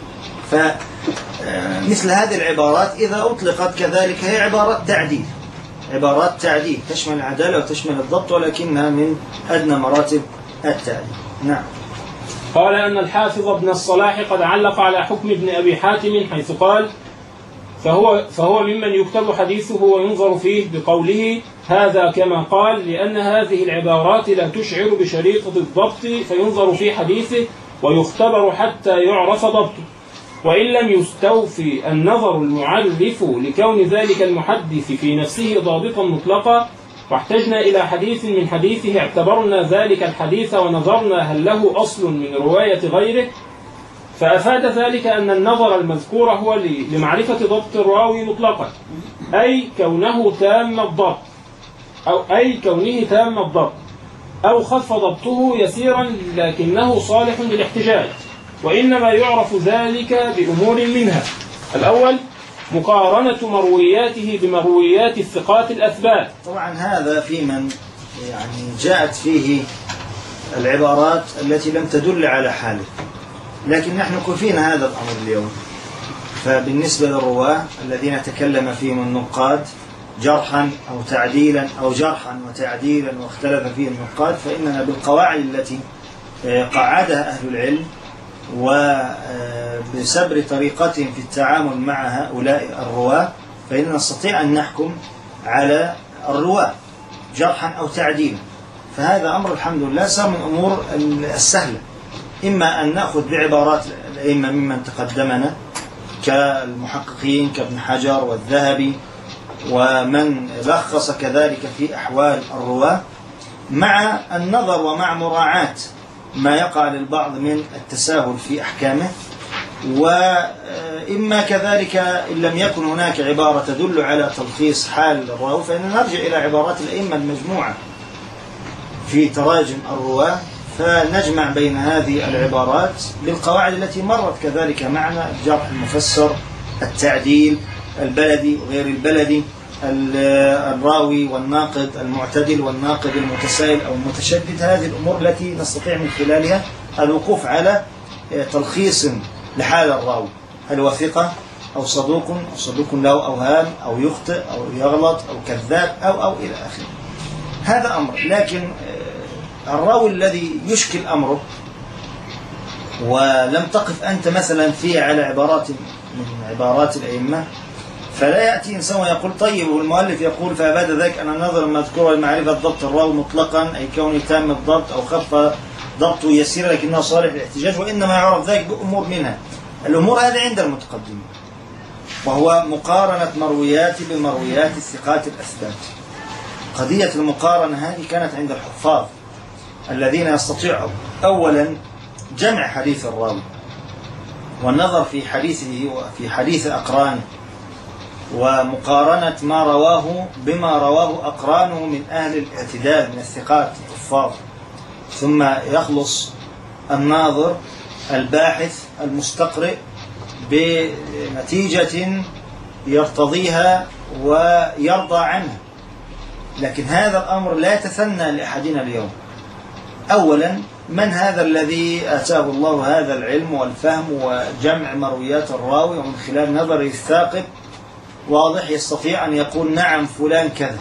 فمثل هذه العبارات إذا أطلقت كذلك هي عبارات تعديل، عبارات تعديل تشمل العدالة وتشمل الضبط، ولكنها من أدنى مراتب التعديل. نعم. قال أن الحافظ ابن الصلاح قد علق على حكم ابن أبي حاتم حيث قال: فهو, فهو ممن يكتب حديثه وينظر فيه بقوله هذا كما قال، لأن هذه العبارات لا تشعر بشريطة الضبط، فينظر في حديثه ويختبر حتى يعرف ضبطه. وإن لم يستوفي النظر المعرف لكون ذلك المحدث في نفسه ضابطا مطلقا، واحتجنا إلى حديث من حديثه، اعتبرنا ذلك الحديث ونظرنا هل له أصل من رواية غيره. فأفاد ذلك أن النظر المذكور هو لمعرفة ضبط الراوي مطلقا، أي كونه تام الضبط، أو أي كونه تام الضبط أو خف ضبطه يسيرا لكنه صالح للاحتجاج. وإنما يعرف ذلك بأمور منها: الأول مقارنة مروياته بمرويات الثقات الأثبات. طبعا هذا في من يعني جاءت فيه العبارات التي لم تدل على حاله، لكن نحن كفينا هذا الأمر اليوم. فبالنسبة للرواة الذين تكلم فيهم النقاد جرحا أو تعديلا أو جرحا وتعديلا واختلف فيه النقاد، فإننا بالقواعد التي قعدها أهل العلم وبسبر طريقتهم في التعامل مع هؤلاء الرواة فإننا نستطيع أن نحكم على الرواة جرحا أو تعديلا. فهذا أمر الحمد لله صار من أمور السهلة، إما أن نأخذ بعبارات الأئمة ممن تقدمنا كالمحققين كابن حجر والذهبي ومن لخص كذلك في أحوال الرواة، مع النظر ومع مراعاة ما يقع للبعض من التساهل في أحكامه. وإما كذلك إن لم يكن هناك عبارة تدل على تلخيص حال الراوي فإننا نرجع إلى عبارات الأئمة المجموعة في تراجم الرواة، فنجمع بين هذه العبارات بالقواعد التي مرت كذلك معنا: الجرح المفسر، التعديل، البلدي وغير البلدي، الراوي والناقد المعتدل والناقد المتسائل أو المتشدد. هذه الأمور التي نستطيع من خلالها الوقوف على تلخيص لحال الراوي، هل هو ثقة أو صدوق أو صدوق له أوهام أو يخطئ أو يغلط أو كذاب أو أو إلى آخره. هذا أمر. لكن الراوي الذي يشكل أمره ولم تقف أنت مثلا فيه على عبارات من عبارات الأئمة، فلا يأتي إنسان ويقول طيب والمؤلف يقول فأباد ذلك أن النظر المذكور لمعرفة ضبط الراوي مطلقا، أي كونه تام الضبط أو خف ضبطه يسير لكنه صالح للاحتجاج، وإنما يعرف ذلك بأمور منها. الأمور هذه عند قضية المقارنة هذه كانت عند الحفاظ الذين يستطيعوا أولا جمع حديث الراوي والنظر في حديثه وفي حديث أقرانه ومقارنة ما رواه بما رواه أقرانه من أهل الاعتدال من الثقات الحفاظ، ثم يخلص الناظر الباحث المستقرئ بنتيجة يرتضيها ويرضى عنها. لكن هذا الأمر لا يتثنى لأحدنا اليوم. أولا، من هذا الذي آتاه الله هذا العلم والفهم وجمع مرويات الراوي ومن خلال نظره الثاقب واضح يستطيع أن يقول نعم فلان كذا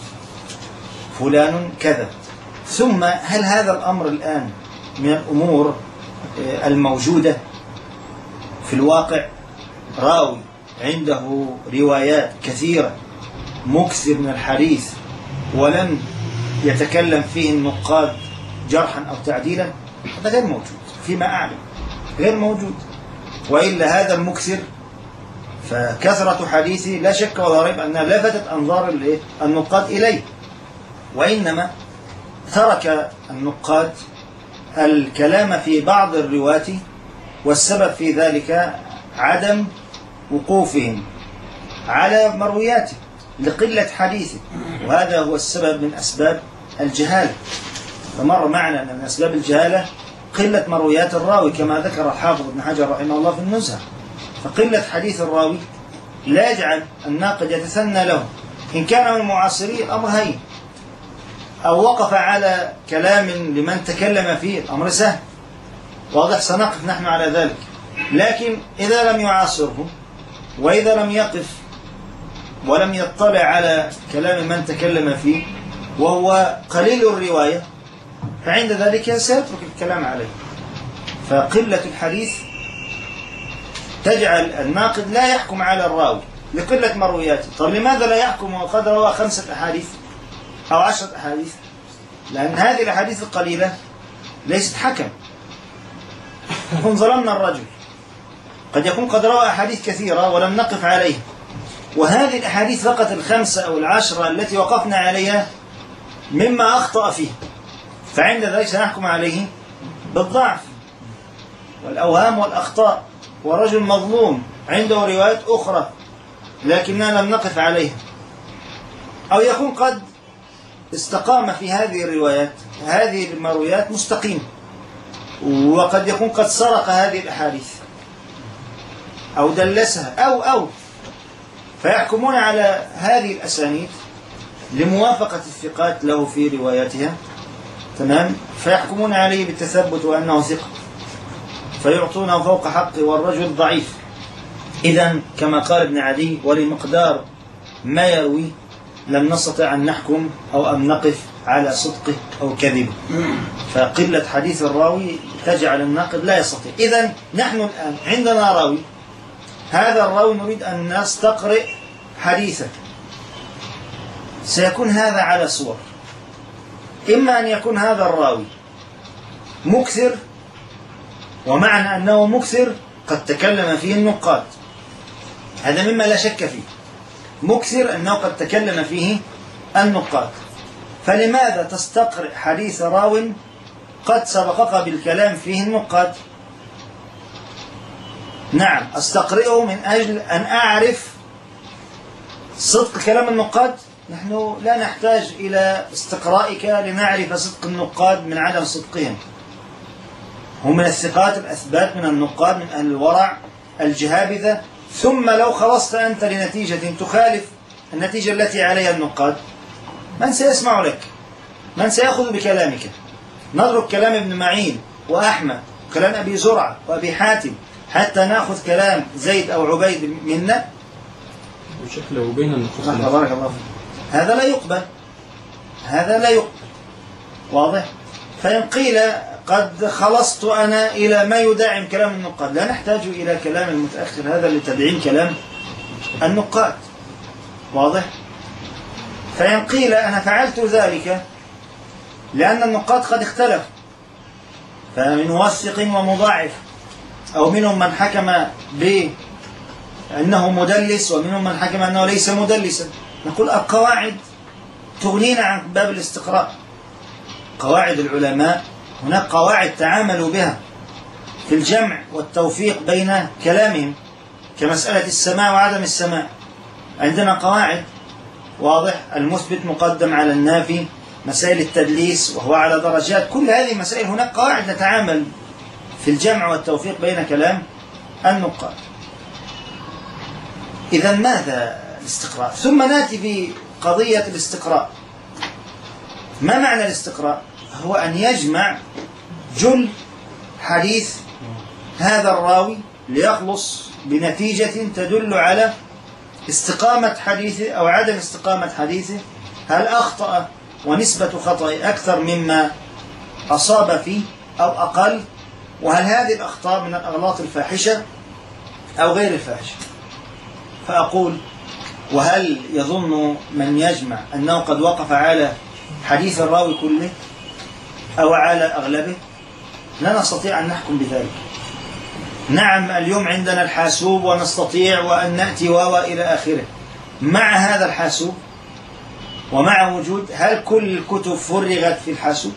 فلان كذا. ثم هل هذا الأمر الآن من الأمور الموجودة في الواقع؟ راوي عنده روايات كثيرة مكثر من الحديث ولم يتكلم فيه النقاد جرحا أو تعديلا، هذا غير موجود فيما أعلم، غير موجود. وإلا هذا المكثر فكثرة حديثه لا شك ولا ريب أنها لفتت أنظار النقاد إليه، وإنما ترك النقاد الكلام في بعض الرواة، والسبب في ذلك عدم وقوفهم على مروياته لقلة حديثه، وهذا هو السبب من أسباب الجهالة. فمر معنا أن من أسباب الجهالة قلة مرويات الراوي كما ذكر الحافظ ابن حجر رحمه الله في النزهة. فقلة حديث الراوي لا يجعل الناقد يتثنى له. إن كان من المعاصرين الأمر هين، أو وقف على كلام لمن تكلم فيه الأمر سهل واضح، سنقف نحن على ذلك. لكن إذا لم يعاصره وإذا لم يقف ولم يطلع على كلام من تكلم فيه وهو قليل الرواية، فعند ذلك سيترك الكلام عليه. فقلة الحديث تجعل الناقد لا يحكم على الراوي لقلة مروياته. طب لماذا لا يحكم وقد روى خمسة أحاديث أو عشرة أحاديث؟ لأن هذه الأحاديث القليلة ليست حكم. نكون ظلمنا الرجل، قد يكون قد روى أحاديث كثيرة ولم نقف عليه، وهذه الأحاديث فقط الخمسة أو العشرة التي وقفنا عليها مما أخطأ فيه، فعند ذلك سنحكم عليه بالضعف والأوهام والأخطاء، والرجل مظلوم عنده روايات أخرى لكننا لم نقف عليها. أو يكون قد استقام في هذه الروايات، هذه المرويات مستقيم، وقد يكون قد سرق هذه الأحاديث أو دلسها أو أو فيحكمون على هذه الأسانيد لموافقة الثقات له في رواياتها، تمام، فيحكمون عليه بالتثبت وأنه ثقة، فيعطونه فوق حقه والرجل ضعيف. إذن كما قال ابن عدي: ولمقدار ما يروي لم نستطع أن نحكم أو أن نقف على صدقه أو كذبه. فقلة حديث الراوي تجعل الناقد لا يستطيع. إذن نحن الآن عندنا راوي، هذا الراوي نريد أن نستقرئ حديثه، سيكون هذا على صور. إما أن يكون هذا الراوي مكثر، ومعنى أنه مكثر قد تكلم فيه النقاد، هذا مما لا شك فيه، مكثر أنه قد تكلم فيه النقاد. فلماذا تستقرئ حديث راو قد سبقك بالكلام فيه النقاد؟ نعم، أستقرئه من أجل أن أعرف صدق كلام النقاد. نحن لا نحتاج إلى استقرائك لنعرف صدق النقاد من عدم صدقهم، هم من الثقات الأثبات من النقاد من أهل الورع الجهابذة. ثم لو خلصت أنت لنتيجة تخالف النتيجة التي عليها النقاد، من سيسمع لك؟ من سيأخذ بكلامك؟ نضرب كلام ابن معين وأحمد وكلام أبي زرعة وأبي حاتم حتى نأخذ كلام زيد أو عبيد منا؟ وشكله بين النقص. بارك الله فيك. هذا لا يقبل، هذا لا يقبل، واضح؟ فإن قيل قد خلصت أنا إلى ما يدعم كلام النقاد، لا نحتاج إلى كلام المتأخر هذا لتدعيم كلام النقاد، واضح؟ فإن قيل أنا فعلت ذلك لأن النقاد قد اختلف، فمن موثق ومضاعف، أو منهم من حكم بأنه مدلس ومنهم من حكم أنه ليس مدلسا، نقول القواعد تغنينا عن باب الاستقراء. قواعد العلماء هناك قواعد تعاملوا بها في الجمع والتوفيق بين كلامهم، كمسألة السماع وعدم السماع. عندنا قواعد واضح، المثبت مقدم على النافي، مسائل التدليس وهو على درجات، كل هذه مسائل هناك قواعد نتعامل في الجمع والتوفيق بين كلام النقاد. إذا ماذا الاستقراء؟ ثم نأتي في قضية الاستقراء. ما معنى الاستقراء؟ هو أن يجمع جل حديث هذا الراوي ليخلص بنتيجة تدل على استقامة حديثه أو عدم استقامة حديثه، هل أخطأ ونسبة خطأ أكثر مما أصاب فيه أو أقل، وهل هذه الأخطاء من الأغلاط الفاحشة أو غير الفاحشة. فأقول: وهل يظن من يجمع أنه قد وقف على حديث الراوي كله أو على أغلبه؟ لا نستطيع أن نحكم بذلك. نعم، اليوم عندنا الحاسوب ونستطيع وأن نأتي و إلى آخره. مع هذا الحاسوب ومع وجود، هل كل الكتب فرغت في الحاسوب؟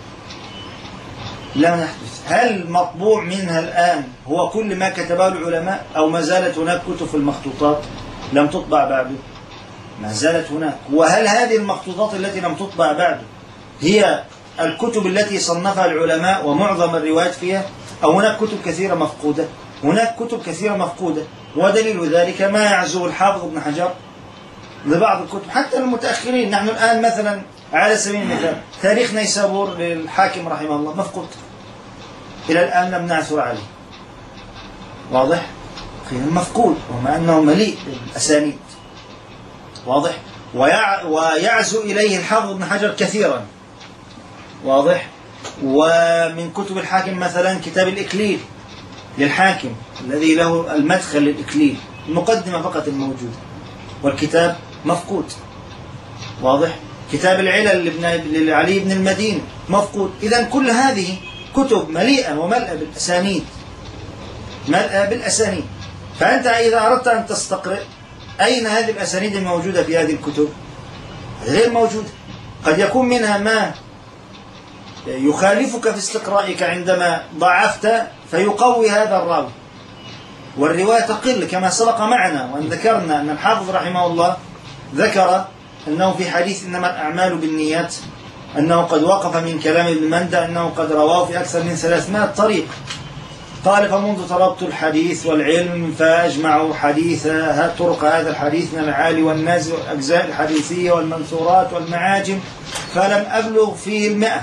لم يحدث. هل مطبوع منها الآن هو كل ما كتبه العلماء، أو ما زالت هناك كتب في المخطوطات لم تطبع بعده؟ ما زالت هناك. وهل هذه المخطوطات التي لم تطبع بعده هي الكتب التي صنفها العلماء ومعظم الروايات فيها، أو هناك كتب كثيرة مفقودة؟ هناك كتب كثيرة مفقودة، ودليل ذلك ما يعزو الحافظ ابن حجر لبعض الكتب حتى المتأخرين. نحن الآن مثلا على سبيل المثال تاريخ نيسابور للحاكم رحمه الله مفقود، إلى الآن لم نعثر عليه. واضح؟ مفقود، ومع أنه مليء بالأسانيد. واضح؟ ويعزو إليه الحافظ ابن حجر كثيرا. واضح؟ ومن كتب الحاكم مثلا كتاب الإكليل للحاكم الذي له المدخل للإكليل، المقدمة فقط الموجودة، والكتاب مفقود. واضح؟ كتاب العلل لعلي بن المديني مفقود. إذن كل هذه كتب مليئة وملأة بالأسانيد، ملأة بالأسانيد. فأنت إذا أردت أن تستقرئ، أين هذه الأسانيد الموجودة في هذه الكتب؟ غير موجودة. قد يكون منها ما يخالفك في استقرائك عندما ضعفت فيقوي هذا الراوي، والرواية تقل كما سبق معنا وأن ذكرنا أن الحافظ رحمه الله ذكر أنه في حديث إنما الأعمال بالنيات أنه قد وقف من كلام ابن مندى أنه قد رواه في أكثر من ثلاثمائة طريق. قال: فمنذ طلبت الحديث والعلم فأجمع حديث طرق هذا الحديث من العالي والنازل والأجزاء الحديثية والمنثورات والمعاجم فلم أبلغ فيه المئة.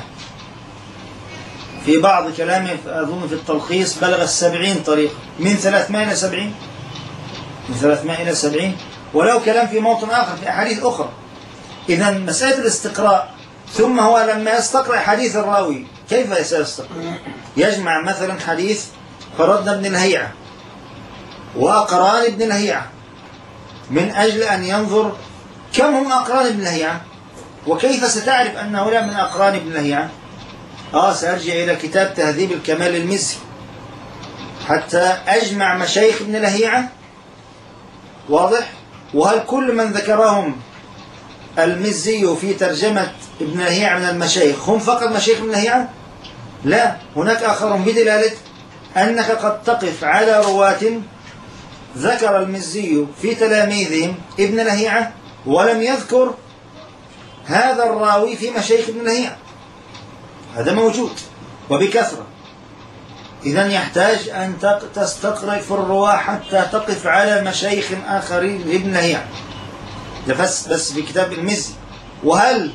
في بعض كلامه أظن في التلخيص بلغ السبعين طريق، من ثلاثمائة إلى سبعين، من ثلاثمائة إلى سبعين، ولو كلام في موطن آخر في أحاديث أخرى. إذا مسألة الاستقراء، ثم هو لما يستقرأ حديث الراوي كيف سيستقرأ؟ يجمع مثلا حديث فرضنا ابن الهيعة وأقران ابن الهيعة من أجل أن ينظر كم هم أقران ابن الهيعة، وكيف ستعرف أن هؤلاء من أقران ابن الهيعة؟ آه سأرجع إلى كتاب تهذيب الكمال للمزي حتى أجمع مشايخ ابن لهيعة. واضح؟ وهل كل من ذكرهم المزي في ترجمة ابن لهيعة من المشايخ هم فقط مشايخ ابن لهيعة؟ لا، هناك آخرون، بدلالة أنك قد تقف على رواة ذكر المزي في تلاميذهم ابن لهيعة ولم يذكر هذا الراوي في مشايخ ابن لهيعة. هذا موجود وبكثرة. إذن يحتاج أن تستقرئ في الرواة حتى تقف على مشايخ آخرين لابن لهيعة، بس بس في كتاب المزي. وهل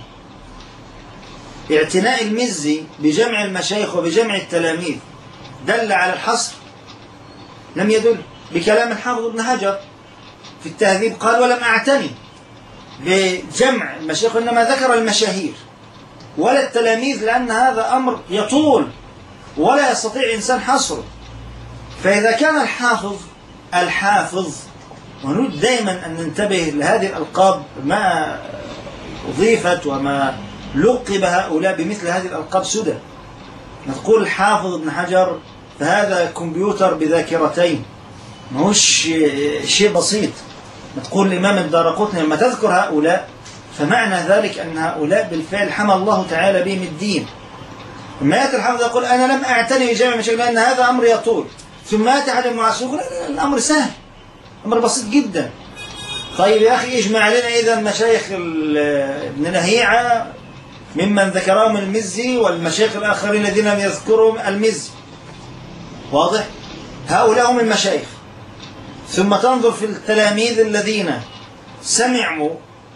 اعتناء المزي بجمع المشايخ وبجمع التلاميذ دل على الحصر؟ لم يدل. بكلام الحافظ ابن حجر في التهذيب قال: ولم أعتني بجمع المشايخ، إنما ذكر المشاهير ولا التلاميذ، لأن هذا أمر يطول ولا يستطيع إنسان حصره. فإذا كان الحافظ الحافظ، ونريد دائما أن ننتبه لهذه الألقاب ما أضيفت وما لقب هؤلاء بمثل هذه الألقاب سدى. نقول الحافظ ابن حجر فهذا كمبيوتر بذاكرتين، ما هوش شيء بسيط. نقول الإمام الدارقطني لما تذكر هؤلاء فمعنى ذلك أن هؤلاء بالفعل حمى الله تعالى بهم الدين. لما يأتي الحافظ يقول أنا لم أعتني بجامع المشايخ لأن هذا أمر يطول، ثم يأتي أحد المعاصرين يقول الأمر سهل، أمر بسيط جدا. طيب يا أخي اجمع لنا إذا مشايخ ابن لهيعة ممن ذكرهم المزي والمشايخ الآخرين الذين لم يذكرهم المزي، واضح؟ هؤلاء هم المشايخ. ثم تنظر في التلاميذ الذين سمعوا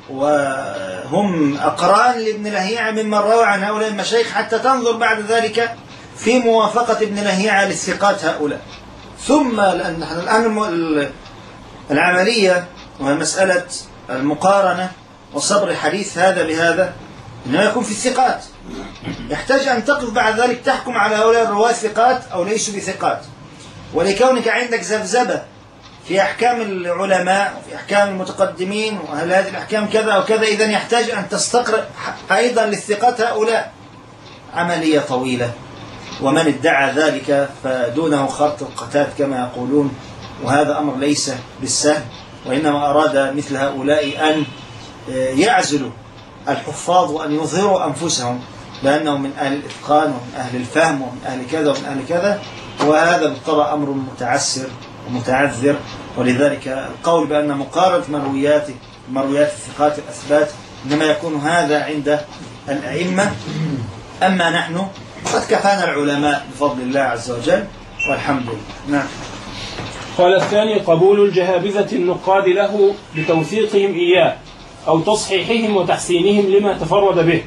وهم أقران لابن لهيعة ممن روى عن هؤلاء المشايخ، حتى تنظر بعد ذلك في موافقة ابن لهيعة للثقات هؤلاء. ثم لأن نحن الآن العملية وهي مسألة المقارنة وصبر الحديث هذا بهذا إنه يكون في الثقات، يحتاج أن تقف بعد ذلك تحكم على هؤلاء الرواة ثقات أو ليسوا بثقات. ولكونك عندك ذبذبة في أحكام العلماء وفي أحكام المتقدمين وهل هذه الأحكام كذا أو كذا، إذن يحتاج أن تستقرأ أيضا للثقات هؤلاء. عملية طويلة، ومن ادعى ذلك فدونه خرط القتاد كما يقولون، وهذا أمر ليس بالسهل، وإنما أراد مثل هؤلاء أن يعزلوا الحفاظ وأن يظهروا أنفسهم لأنهم من أهل الإتقان ومن أهل الفهم ومن أهل كذا ومن أهل كذا، وهذا بالطبع أمر متعسر ومتعذر. ولذلك القول بأن مقارنة مرويات مرويات الثقات الأثبات إنما يكون هذا عند الأئمة، أما نحن قد كفانا العلماء بفضل الله عز وجل والحمد لله. نعم. قال الثاني قبول الجهابذة النقاد له بتوثيقهم إياه أو تصحيحهم وتحسينهم لما تفرد به.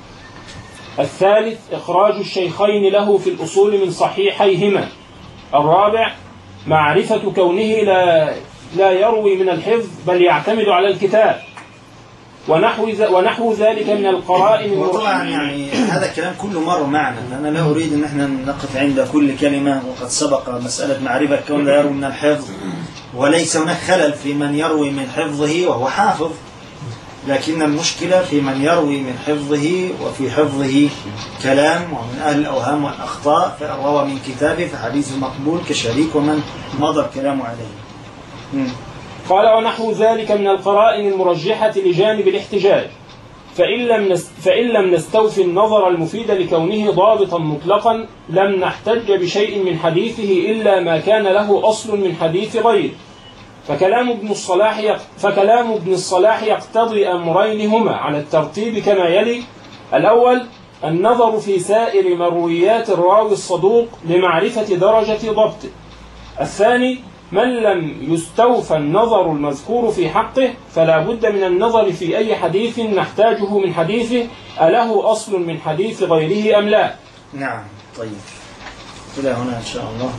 الثالث إخراج الشيخين له في الأصول من صحيحيهما. الرابع معرفة كونه لا, لا يروي من الحفظ بل يعتمد على الكتاب ونحو, ونحو ذلك من القرائن. وطبعا يعني هذا الكلام كله مر معنا، أنا لا أريد أن احنا نقف عند كل كلمة، وقد سبق مسألة معرفة كون لا يروي من الحفظ، وليس هناك خلل في من يروي من حفظه وهو حافظ، لكن المشكلة في من يروي من حفظه وفي حفظه كلام ومن أهل الأوهام والأخطاء فروى من كتابه فحديثه مقبول كشريك ومن مضى الكلام عليه. م. قال ونحو ذلك من القرائن المرجحة لجانب الاحتجاج، فإن لم, نست فإن لم نستوفي النظر المفيد لكونه ضابطا مطلقا لم نحتج بشيء من حديثه إلا ما كان له أصل من حديث غيره. فكلام ابن الصلاح يق... فكلام ابن الصلاح يقتضي أمرين هما على الترتيب كما يلي: الأول النظر في سائر مرويات الراوي الصدوق لمعرفة درجة ضبطه. الثاني من لم يستوفى النظر المذكور في حقه فلا بد من النظر في أي حديث نحتاجه من حديثه أله أصل من حديث غيره أم لا. نعم. طيب إلى هنا إن شاء الله،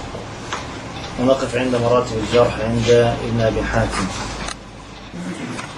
ونقف عند مراتب الجرح عند ابن أبي حاتم.